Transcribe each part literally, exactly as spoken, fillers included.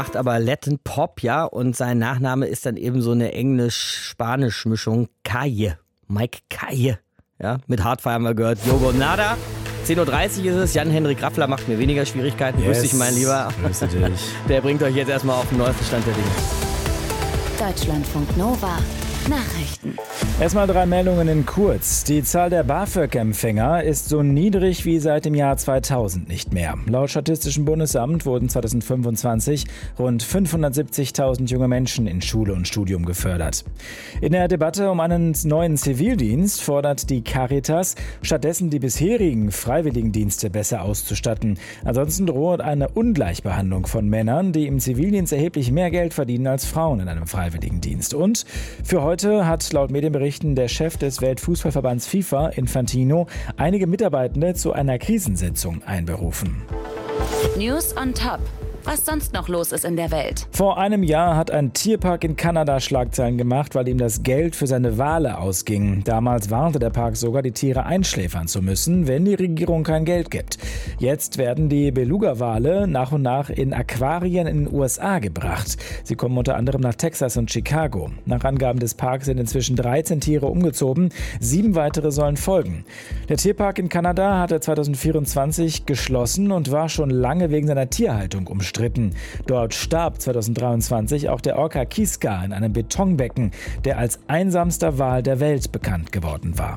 Macht aber Latin Pop, ja, und sein Nachname ist dann eben so eine Englisch-Spanisch-Mischung. Calle, Mike Calle, ja, mit Hardfire haben wir gehört. Yogo Nada. zehn Uhr dreißig ist es, Jan-Henrik Raffler macht mir weniger Schwierigkeiten. Yes. Grüß dich, mein Lieber. Grüß dich. Der bringt euch jetzt erstmal auf den neuesten Stand der Dinge. Deutschlandfunk Nova. Nachrichten. Erstmal drei Meldungen in kurz. Die Zahl der BAföG-Empfänger ist so niedrig wie seit dem Jahr zweitausend nicht mehr. Laut Statistischem Bundesamt wurden zweitausendfünfundzwanzig rund fünfhundertsiebzigtausend junge Menschen in Schule und Studium gefördert. In der Debatte um einen neuen Zivildienst fordert die Caritas, stattdessen die bisherigen Freiwilligendienste besser auszustatten. Ansonsten droht eine Ungleichbehandlung von Männern, die im Zivildienst erheblich mehr Geld verdienen als Frauen in einem Freiwilligendienst. Und für heute hat laut Medienberichten der Chef des Weltfußballverbands FIFA, Infantino, einige Mitarbeitende zu einer Krisensitzung einberufen. News on Top. Was sonst noch los ist in der Welt. Vor einem Jahr hat ein Tierpark in Kanada Schlagzeilen gemacht, weil ihm das Geld für seine Wale ausging. Damals warnte der Park sogar, die Tiere einschläfern zu müssen, wenn die Regierung kein Geld gibt. Jetzt werden die Beluga-Wale nach und nach in Aquarien in den U S A gebracht. Sie kommen unter anderem nach Texas und Chicago. Nach Angaben des Parks sind inzwischen dreizehn Tiere umgezogen. Sieben weitere sollen folgen. Der Tierpark in Kanada hatte zweitausendvierundzwanzig geschlossen und war schon lange wegen seiner Tierhaltung umstritten. Dort starb zweitausenddreiundzwanzig auch der Orca Kiska in einem Betonbecken, der als einsamster Wal der Welt bekannt geworden war.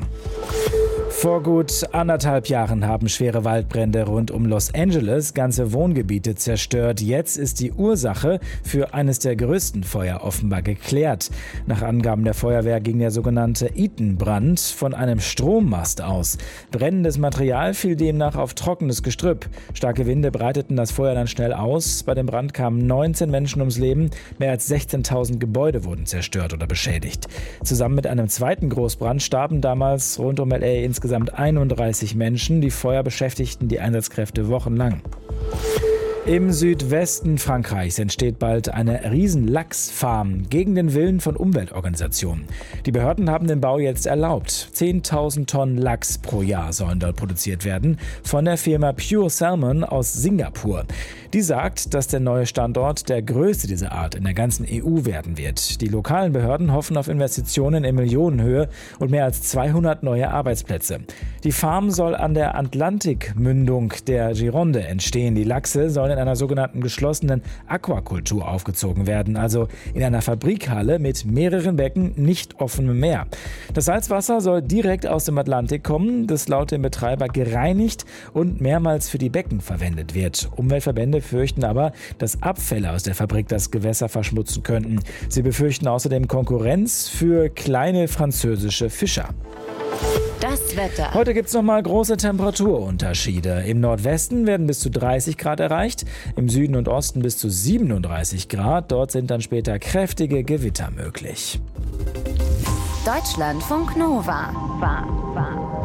Vor gut anderthalb Jahren haben schwere Waldbrände rund um Los Angeles ganze Wohngebiete zerstört. Jetzt ist die Ursache für eines der größten Feuer offenbar geklärt. Nach Angaben der Feuerwehr ging der sogenannte Eaton-Brand von einem Strommast aus. Brennendes Material fiel demnach auf trockenes Gestrüpp. Starke Winde breiteten das Feuer dann schnell aus. Bei dem Brand kamen neunzehn Menschen ums Leben. Mehr als sechzehntausend Gebäude wurden zerstört oder beschädigt. Zusammen mit einem zweiten Großbrand starben damals rund um L A insgesamt einunddreißig Menschen. Die Feuer beschäftigten die Einsatzkräfte wochenlang. Im Südwesten Frankreichs entsteht bald eine Riesen-Lachs-Farm gegen den Willen von Umweltorganisationen. Die Behörden haben den Bau jetzt erlaubt. zehntausend Tonnen Lachs pro Jahr sollen dort produziert werden von der Firma Pure Salmon aus Singapur. Die sagt, dass der neue Standort der größte dieser Art in der ganzen E U werden wird. Die lokalen Behörden hoffen auf Investitionen in Millionenhöhe und mehr als zweihundert neue Arbeitsplätze. Die Farm soll an der Atlantikmündung der Gironde entstehen. Die Lachse sollen in einer sogenannten geschlossenen Aquakultur aufgezogen werden, also in einer Fabrikhalle mit mehreren Becken, nicht offenem Meer. Das Salzwasser soll direkt aus dem Atlantik kommen, das laut dem Betreiber gereinigt und mehrmals für die Becken verwendet wird. Umweltverbände fürchten aber, dass Abfälle aus der Fabrik das Gewässer verschmutzen könnten. Sie befürchten außerdem Konkurrenz für kleine französische Fischer. Das Wetter. Heute gibt es nochmal große Temperaturunterschiede. Im Nordwesten werden bis zu dreißig Grad erreicht, im Süden und Osten bis zu siebenunddreißig Grad. Dort sind dann später kräftige Gewitter möglich. Deutschlandfunk Nova. War, war.